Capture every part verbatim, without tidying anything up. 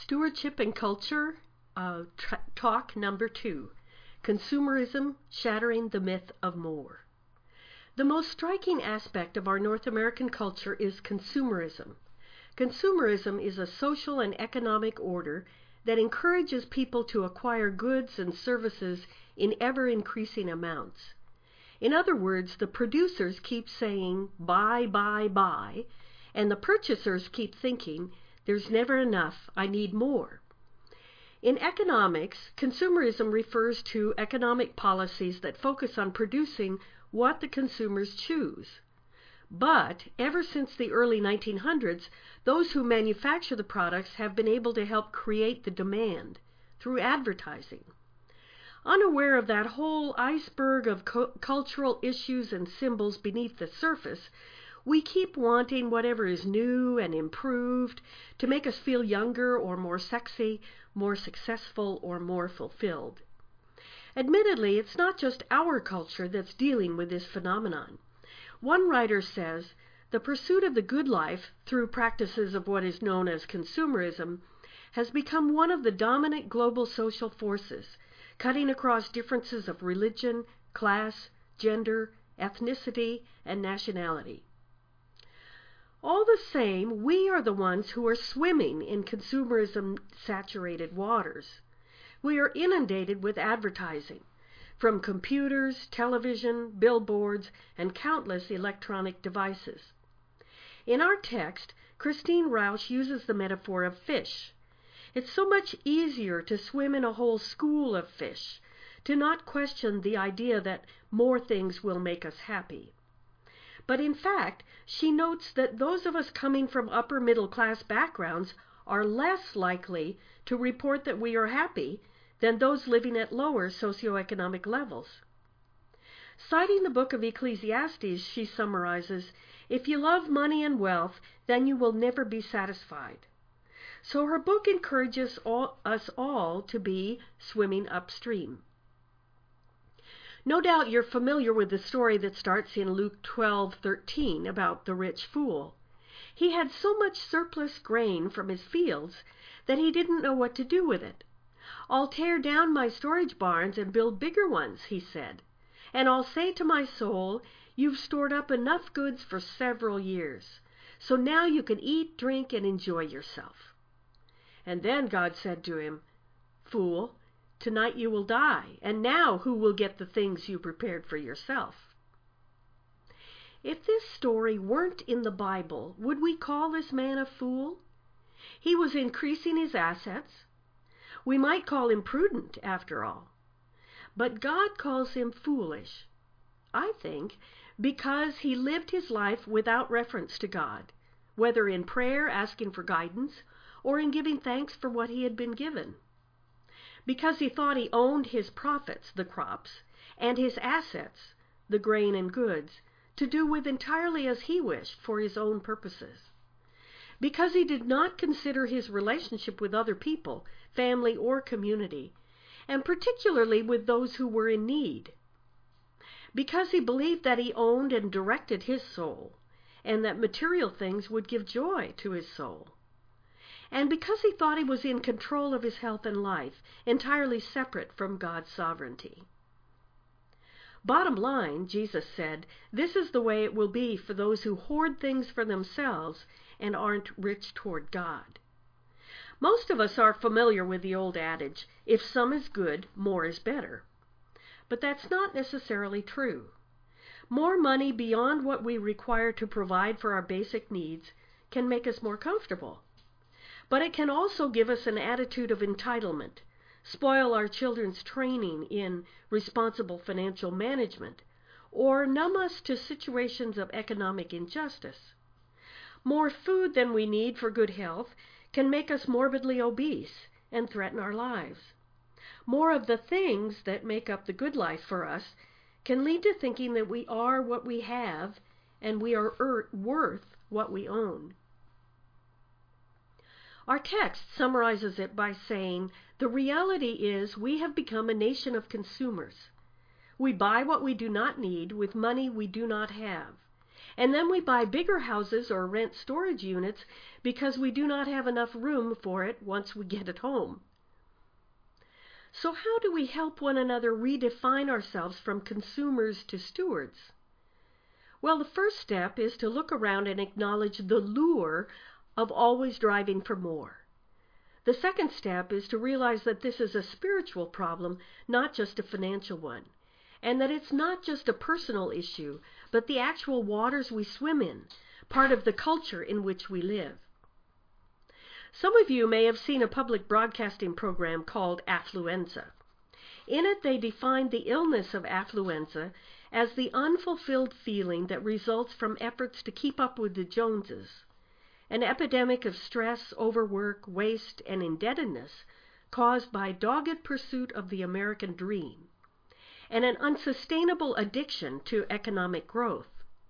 Stewardship and Culture, uh, tra- talk number two, Consumerism, Shattering the Myth of More. The most striking aspect of our North American culture is consumerism. Consumerism is a social and economic order that encourages people to acquire goods and services in ever-increasing amounts. In other words, the producers keep saying, buy, buy, buy, and the purchasers keep thinking, there's never enough, I need more. In economics, consumerism refers to economic policies that focus on producing what the consumers choose. But ever since the early nineteen hundreds, those who manufacture the products have been able to help create the demand through advertising. Unaware of that whole iceberg of cu- cultural issues and symbols beneath the surface, we keep wanting whatever is new and improved to make us feel younger or more sexy, more successful, or more fulfilled. Admittedly, it's not just our culture that's dealing with this phenomenon. One writer says, the pursuit of the good life through practices of what is known as consumerism has become one of the dominant global social forces, cutting across differences of religion, class, gender, ethnicity, and nationality. All the same, we are the ones who are swimming in consumerism-saturated waters. We are inundated with advertising, from computers, television, billboards, and countless electronic devices. In our text, Christine Rausch uses the metaphor of fish. It's so much easier to swim in a whole school of fish, to not question the idea that more things will make us happy. But in fact, she notes that those of us coming from upper middle class backgrounds are less likely to report that we are happy than those living at lower socioeconomic levels. Citing the book of Ecclesiastes, she summarizes, if you love money and wealth, then you will never be satisfied. So her book encourages all, us all to be swimming upstream. No doubt you're familiar with the story that starts in Luke twelve thirteen about the rich fool. He had so much surplus grain from his fields that he didn't know what to do with it. I'll tear down my storage barns and build bigger ones, he said, and I'll say to my soul, you've stored up enough goods for several years, so now you can eat, drink, and enjoy yourself. And then God said to him, fool, tonight you will die, and now who will get the things you prepared for yourself? If this story weren't in the Bible, would we call this man a fool? He was increasing his assets. We might call him prudent, after all. But God calls him foolish, I think, because he lived his life without reference to God, whether in prayer asking for guidance or in giving thanks for what he had been given. Because he thought he owned his profits, the crops, and his assets, the grain and goods, to do with entirely as he wished for his own purposes. Because he did not consider his relationship with other people, family or community, and particularly with those who were in need. Because he believed that he owned and directed his soul, and that material things would give joy to his soul. And because he thought he was in control of his health and life, entirely separate from God's sovereignty. Bottom line, Jesus said, this is the way it will be for those who hoard things for themselves and aren't rich toward God. Most of us are familiar with the old adage, if some is good, more is better. But that's not necessarily true. More money beyond what we require to provide for our basic needs can make us more comfortable. But it can also give us an attitude of entitlement, spoil our children's training in responsible financial management, or numb us to situations of economic injustice. More food than we need for good health can make us morbidly obese and threaten our lives. More of the things that make up the good life for us can lead to thinking that we are what we have and we are er- worth what we own. Our text summarizes it by saying, the reality is we have become a nation of consumers. We buy what we do not need with money we do not have, And then we buy bigger houses or rent storage units because we do not have enough room for it once we get it home. So how do we help one another redefine ourselves from consumers to stewards? Well, the first step is to look around and acknowledge the lure of always driving for more. The second step is to realize that this is a spiritual problem, not just a financial one, and that it's not just a personal issue, but the actual waters we swim in, part of the culture in which we live. Some of you may have seen a public broadcasting program called Affluenza. In it, they defined the illness of affluenza as the unfulfilled feeling that results from efforts to keep up with the Joneses, an epidemic of stress, overwork, waste, and indebtedness caused by dogged pursuit of the American dream, and an unsustainable addiction to economic growth.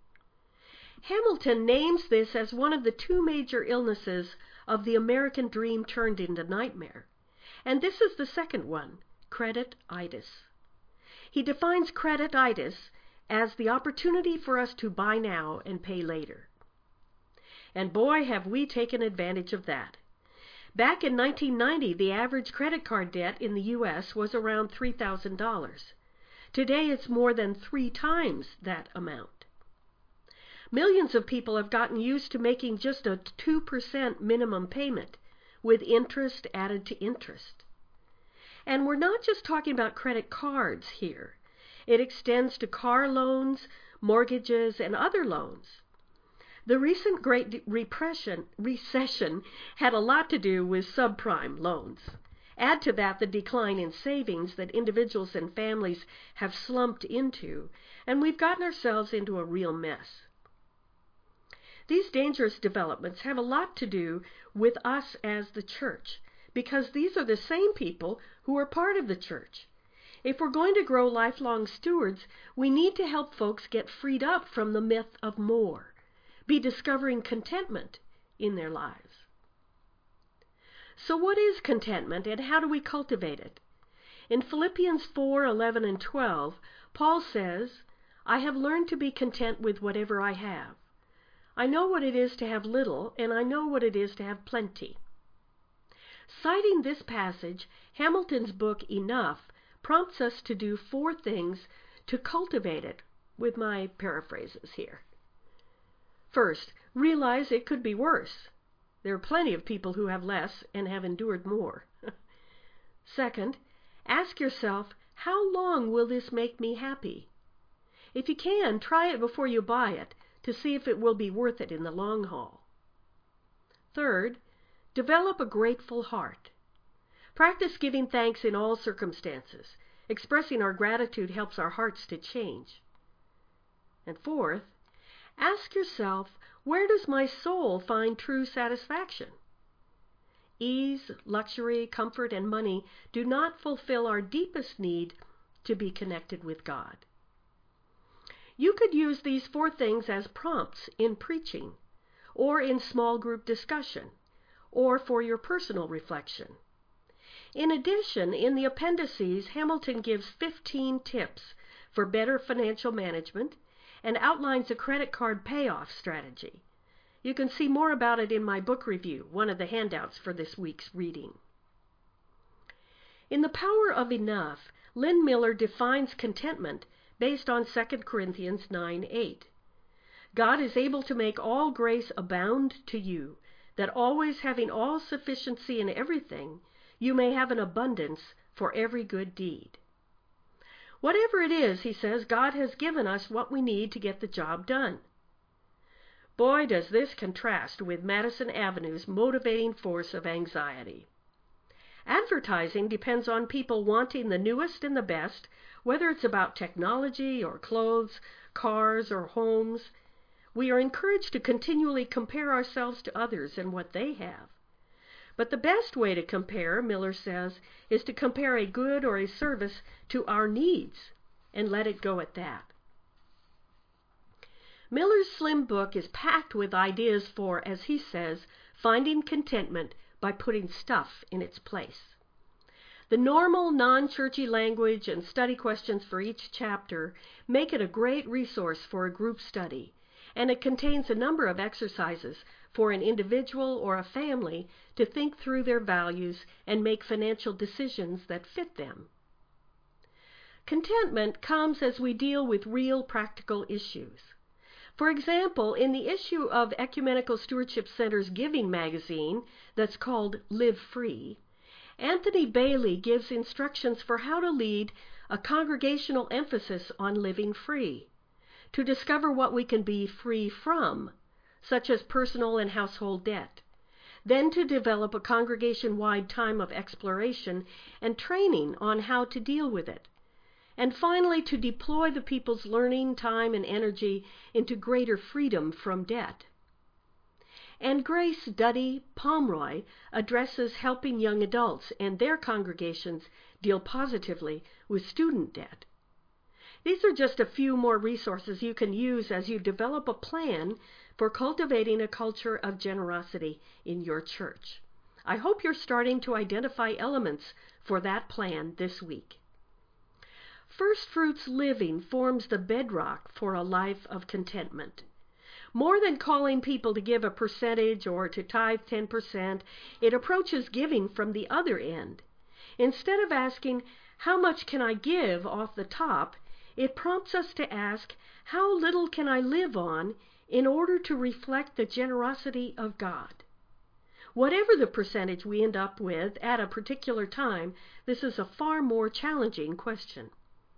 Hamilton names this as one of the two major illnesses of the American dream turned into nightmare, and this is the second one, credititis. He defines credititis as the opportunity for us to buy now and pay later. And boy, have we taken advantage of that. Back in nineteen ninety, the average credit card debt in the U S was around three thousand dollars. Today, it's more than three times that amount. Millions of people have gotten used to making just a two percent minimum payment, with interest added to interest. And we're not just talking about credit cards here. It extends to car loans, mortgages, and other loans. The recent Great Repression, recession had a lot to do with subprime loans. Add to that the decline in savings that individuals and families have slumped into, and we've gotten ourselves into a real mess. These dangerous developments have a lot to do with us as the church, because these are the same people who are part of the church. If we're going to grow lifelong stewards, we need to help folks get freed up from the myth of more, be discovering contentment in their lives. So what is contentment, and how do we cultivate it? In Philippians four, eleven, and twelve, Paul says, "I have learned to be content with whatever I have. I know what it is to have little, and I know what it is to have plenty." Citing this passage, Hamilton's book, Enough, prompts us to do four things to cultivate it, with my paraphrases here. First, realize it could be worse. There are plenty of people who have less and have endured more. Second, ask yourself, how long will this make me happy? If you can, try it before you buy it to see if it will be worth it in the long haul. Third, develop a grateful heart. Practice giving thanks in all circumstances. Expressing our gratitude helps our hearts to change. And fourth, ask yourself, where does my soul find true satisfaction? Ease, luxury, comfort, and money do not fulfill our deepest need to be connected with God. You could use these four things as prompts in preaching, or in small group discussion, or for your personal reflection. In addition, in the appendices, Hamilton gives fifteen tips for better financial management and outlines a credit card payoff strategy. You can see more about it in my book review, one of the handouts for this week's reading. In The Power of Enough, Lynn Miller defines contentment based on Second Corinthians nine eight. God is able to make all grace abound to you, that always having all sufficiency in everything, you may have an abundance for every good deed. Whatever it is, he says, God has given us what we need to get the job done. Boy, does this contrast with Madison Avenue's motivating force of anxiety. Advertising depends on people wanting the newest and the best, whether it's about technology or clothes, cars, or homes. We are encouraged to continually compare ourselves to others and what they have. But the best way to compare, Miller says, is to compare a good or a service to our needs and let it go at that. Miller's slim book is packed with ideas for, as he says, finding contentment by putting stuff in its place. The normal, non-churchy language and study questions for each chapter make it a great resource for a group study, and it contains a number of exercises for an individual or a family to think through their values and make financial decisions that fit them. Contentment comes as we deal with real practical issues. For example, in the issue of Ecumenical Stewardship Center's Giving magazine that's called Live Free, Anthony Bailey gives instructions for how to lead a congregational emphasis on living free, to discover what we can be free from, such as personal and household debt, then to develop a congregation-wide time of exploration and training on how to deal with it, and finally to deploy the people's learning, time, and energy into greater freedom from debt. And Grace Duddy Pomeroy addresses helping young adults and their congregations deal positively with student debt. These are just a few more resources you can use as you develop a plan for cultivating a culture of generosity in your church. I hope you're starting to identify elements for that plan this week. First Fruits Living forms the bedrock for a life of contentment. More than calling people to give a percentage or to tithe ten percent, it approaches giving from the other end. Instead of asking, "How much can I give off the top?" it prompts us to ask, "How little can I live on in order to reflect the generosity of God?" Whatever the percentage we end up with at a particular time, this is a far more challenging question.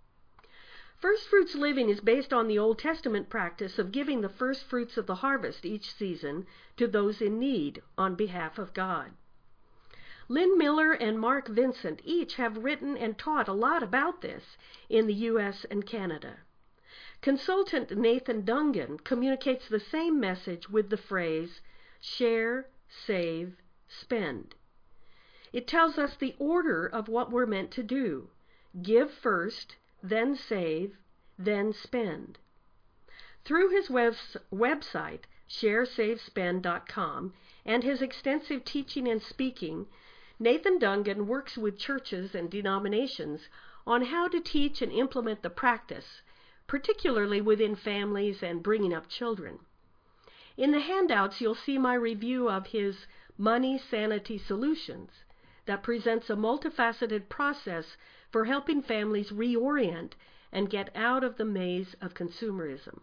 First Fruits Living is based on the Old Testament practice of giving the first fruits of the harvest each season to those in need on behalf of God. Lynn Miller and Mark Vincent each have written and taught a lot about this in the U S and Canada. Consultant Nathan Dungan communicates the same message with the phrase, share, save, spend. It tells us the order of what we're meant to do. Give first, then save, then spend. Through his web- website, share save spend dot com, and his extensive teaching and speaking, Nathan Dungan works with churches and denominations on how to teach and implement the practice, particularly within families and bringing up children. In the handouts, you'll see my review of his Money Sanity Solutions that presents a multifaceted process for helping families reorient and get out of the maze of consumerism.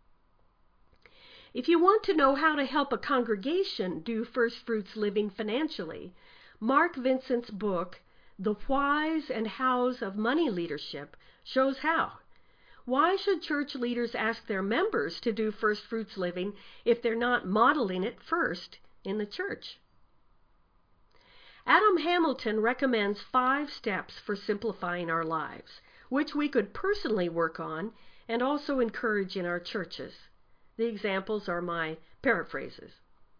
If you want to know how to help a congregation do First Fruits Living financially, Mark Vincent's book, The Whys and Hows of Money Leadership, shows how. Why should church leaders ask their members to do First Fruits Living if they're not modeling it first in the church? Adam Hamilton recommends five steps for simplifying our lives, which we could personally work on and also encourage in our churches. The examples are my paraphrases.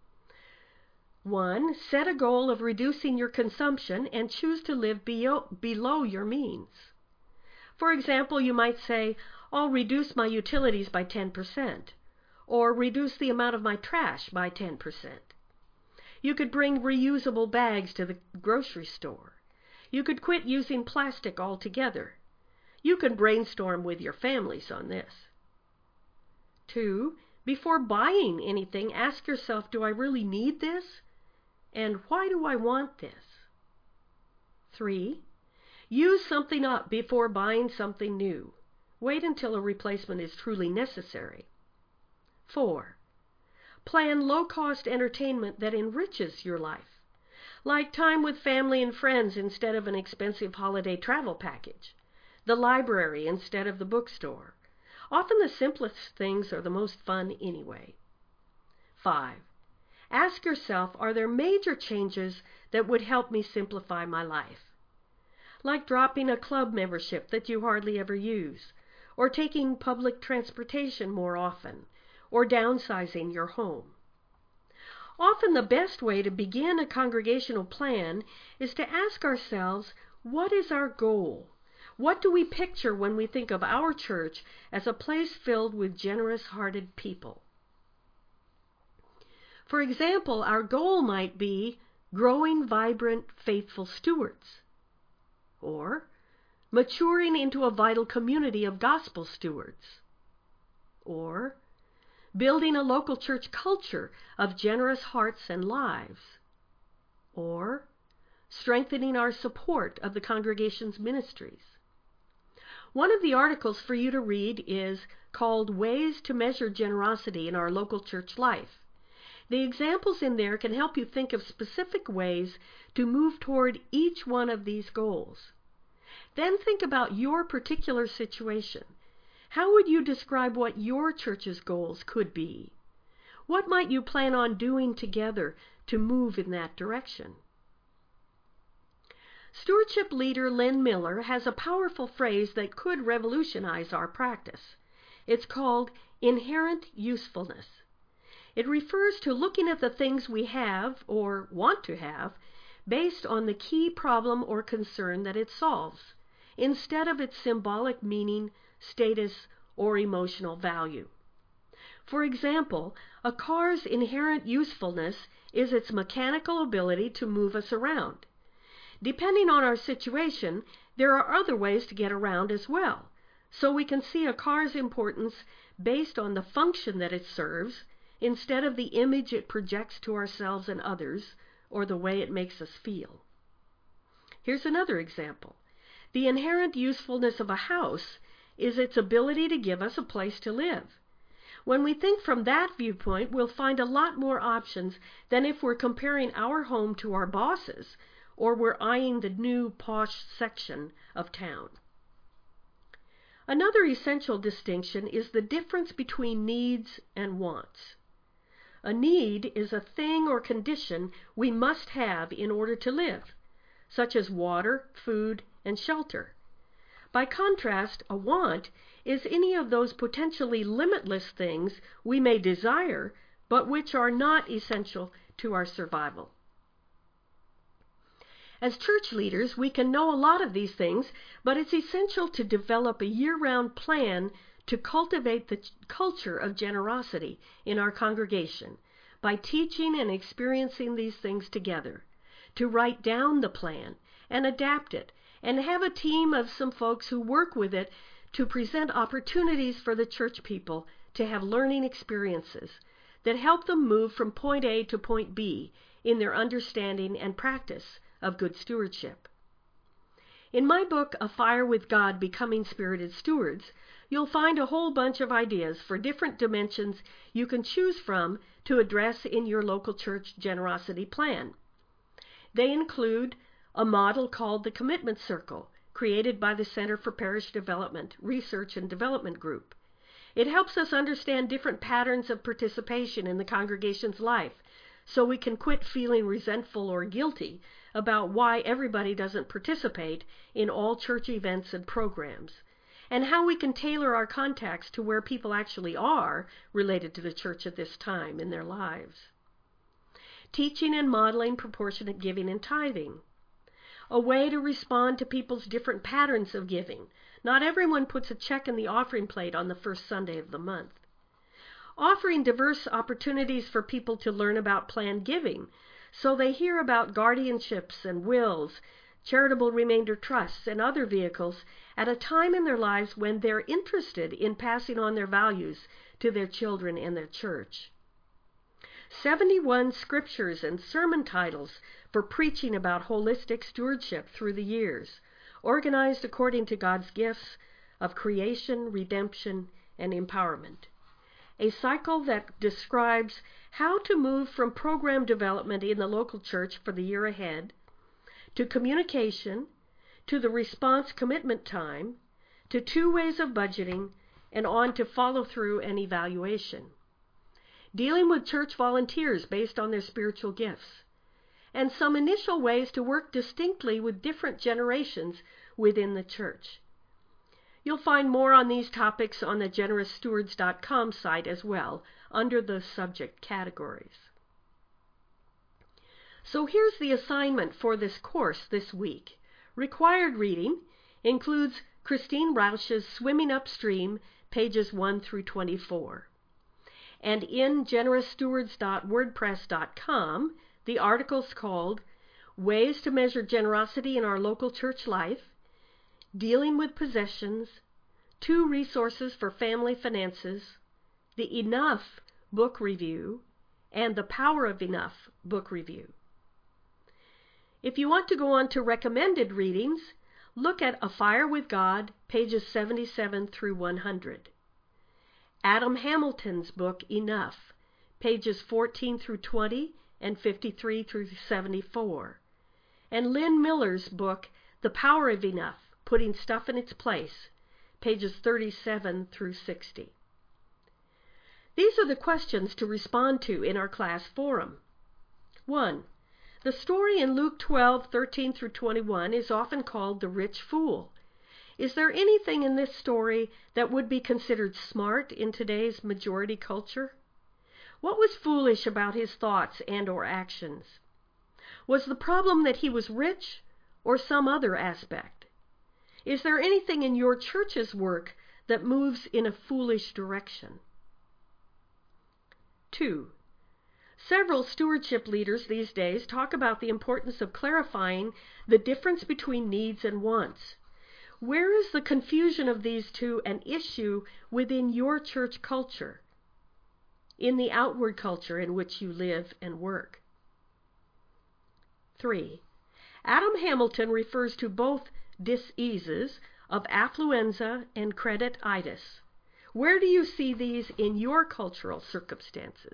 One, set a goal of reducing your consumption and choose to live below your means. For example, you might say, I'll reduce my utilities by ten percent, or reduce the amount of my trash by ten percent. You could bring reusable bags to the grocery store. You could quit using plastic altogether. You can brainstorm with your families on this. Two, before buying anything, ask yourself, do I really need this? And why do I want this? Three, use something up before buying something new. Wait until a replacement is truly necessary. Four, plan low-cost entertainment that enriches your life, like time with family and friends instead of an expensive holiday travel package, the library instead of the bookstore. Often the simplest things are the most fun anyway. Five, ask yourself, are there major changes that would help me simplify my life? Like dropping a club membership that you hardly ever use, or taking public transportation more often, or downsizing your home. Often the best way to begin a congregational plan is to ask ourselves, what is our goal? What do we picture when we think of our church as a place filled with generous-hearted people? For example, our goal might be growing vibrant, faithful stewards, or maturing into a vital community of gospel stewards, or building a local church culture of generous hearts and lives, or strengthening our support of the congregation's ministries. One of the articles for you to read is called Ways to Measure Generosity in Our Local Church Life. The examples in there can help you think of specific ways to move toward each one of these goals. Then think about your particular situation. How would you describe what your church's goals could be? What might you plan on doing together to move in that direction? Stewardship leader Len Miller has a powerful phrase that could revolutionize our practice. It's called inherent usefulness. It refers to looking at the things we have or want to have based on the key problem or concern that it solves, instead of its symbolic meaning, status, or emotional value. For example, a car's inherent usefulness is its mechanical ability to move us around. Depending on our situation, there are other ways to get around as well, so we can see a car's importance based on the function that it serves instead of the image it projects to ourselves and others, or the way it makes us feel. Here's another example. The inherent usefulness of a house is its ability to give us a place to live. When we think from that viewpoint, we'll find a lot more options than if we're comparing our home to our boss's, or we're eyeing the new posh section of town. Another essential distinction is the difference between needs and wants. A need is a thing or condition we must have in order to live, such as water, food, and shelter. By contrast, a want is any of those potentially limitless things we may desire, but which are not essential to our survival. As church leaders, we can know a lot of these things, but it's essential to develop a year-round plan to cultivate the culture of generosity in our congregation by teaching and experiencing these things together, to write down the plan and adapt it, and have a team of some folks who work with it to present opportunities for the church people to have learning experiences that help them move from point A to point B in their understanding and practice of good stewardship. In my book, A Fire with God, Becoming Spirited Stewards, you'll find a whole bunch of ideas for different dimensions you can choose from to address in your local church generosity plan. They include a model called the Commitment Circle, created by the Center for Parish Development, Research and Development Group. It helps us understand different patterns of participation in the congregation's life, so we can quit feeling resentful or guilty about why everybody doesn't participate in all church events and programs, and how we can tailor our contacts to where people actually are related to the church at this time in their lives. Teaching and modeling proportionate giving and tithing. A way to respond to people's different patterns of giving. Not everyone puts a check in the offering plate on the first Sunday of the month. Offering diverse opportunities for people to learn about planned giving, so they hear about guardianships and wills, charitable remainder trusts, and other vehicles at a time in their lives when they're interested in passing on their values to their children and their church. seventy-one scriptures and sermon titles for preaching about holistic stewardship through the years, organized according to God's gifts of creation, redemption, and empowerment. A cycle that describes how to move from program development in the local church for the year ahead, to communication, to the response commitment time, to two ways of budgeting, and on to follow-through and evaluation. Dealing with church volunteers based on their spiritual gifts, and some initial ways to work distinctly with different generations within the church. You'll find more on these topics on the generous stewards dot com site as well, under the subject categories. So here's the assignment for this course this week. Required reading includes Christine Rausch's Swimming Upstream, pages one through twenty-four. And in generous stewards dot wordpress dot com, the article's called Ways to Measure Generosity in Our Local Church Life, Dealing with Possessions, Two Resources for Family Finances, the Enough book review, and the Power of Enough book review. If you want to go on to recommended readings, look at A Fire with God, pages seventy-seven through one hundred. Adam Hamilton's book, Enough, pages fourteen through twenty and fifty-three through seventy-four. And Lynn Miller's book, The Power of Enough, Putting Stuff in Its Place, pages thirty-seven through sixty. These are the questions to respond to in our class forum. one. The story in Luke twelve, thirteen through twenty-one is often called the rich fool. Is there anything in this story that would be considered smart in today's majority culture? What was foolish about his thoughts and or actions? Was the problem that he was rich or some other aspect? Is there anything in your church's work that moves in a foolish direction? two. Several stewardship leaders these days talk about the importance of clarifying the difference between needs and wants. Where is the confusion of these two an issue within your church culture, in the outward culture in which you live and work? three. Adam Hamilton refers to both diseases of affluenza and credit-itis. Where do you see these in your cultural circumstances?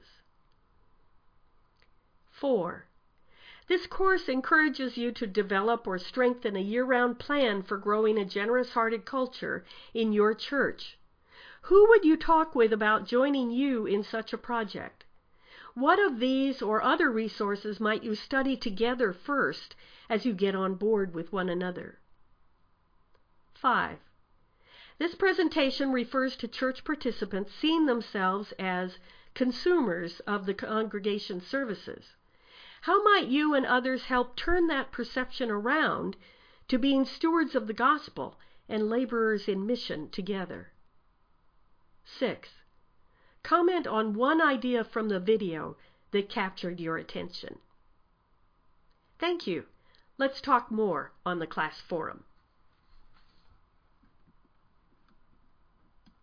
four. This course encourages you to develop or strengthen a year-round plan for growing a generous-hearted culture in your church. Who would you talk with about joining you in such a project? What of these or other resources might you study together first as you get on board with one another? five. This presentation refers to church participants seeing themselves as consumers of the congregation services. How might you and others help turn that perception around to being stewards of the gospel and laborers in mission together? six. Comment on one idea from the video that captured your attention. Thank you. Let's talk more on the class forum.